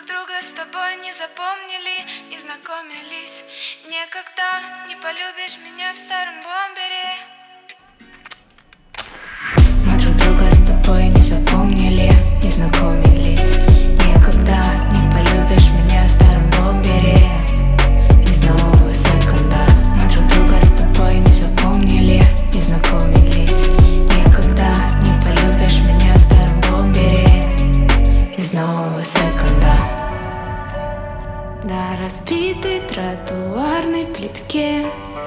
друга с тобой не запомнили, не знакомились. Никогда не полюбишь меня в старом бомбере. Мы друг друга с тобой не запомнили, не знакомились. Никогда не полюбишь меня в старом бомбере из нового секонда. Мы друг друга с тобой не запомнили, не знакомились. Никогда не полюбишь меня в старом бомбере из нового секонда. На разбитой тротуарной плитке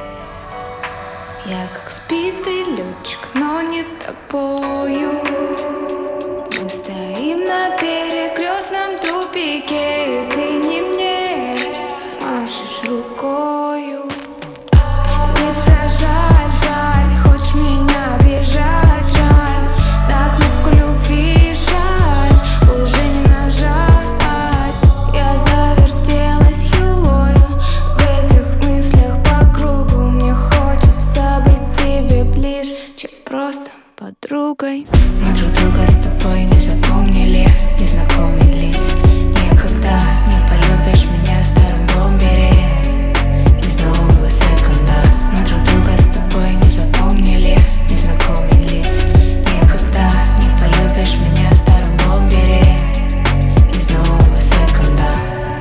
я как сбитый летчик, но не тобою. Мы стоим на перекрестном тупике, и ты не мне машешь рукою. Мне тебя жаль, жаль, хочешь меня обижать, жаль. На кнопку любви жаль, уже не нажать. Я завертелась юлою в этих мыслях по кругу. Мне хочется быть тебе ближе, чем просто подругой. Мы друг друга с тобой не запомнили, не знакомились. Никогда не полюбишь меня в старом бомбере из нового секонда. Мы друг друга с тобой не запомнили, не знакомились. Никогда не полюбишь меня в старом бомбере из нового секонда.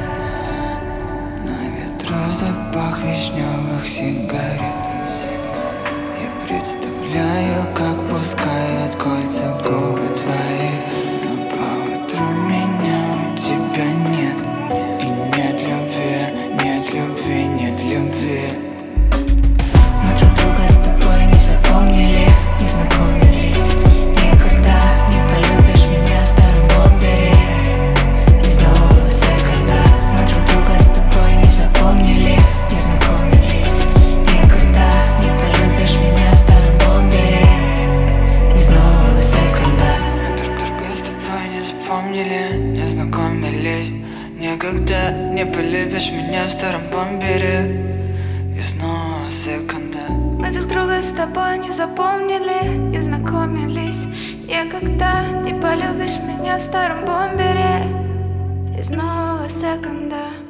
На ветру запах вишневых сигарет. Я представляю, как пускают кольца губы твои, но поутру меня у тебя нет. И нет любви, нет любви, нет любви. Мы друг друга с тобой не запомнили, не знакомились. Никогда не полюбишь меня в старом бомбере из нового секонда. Мы друг друга с тобой не запомнили, не знакомились. Никогда не полюбишь меня в старом бомбере из нового секонда. Мы друг друга с тобой не запомнили, не знакомились. Никогда не полюбишь меня в старом бомбере из нового секонда. Мы друг друга с тобой не запомнили, не знакомились. Никогда не полюбишь меня в старом бомбере из нового секонда.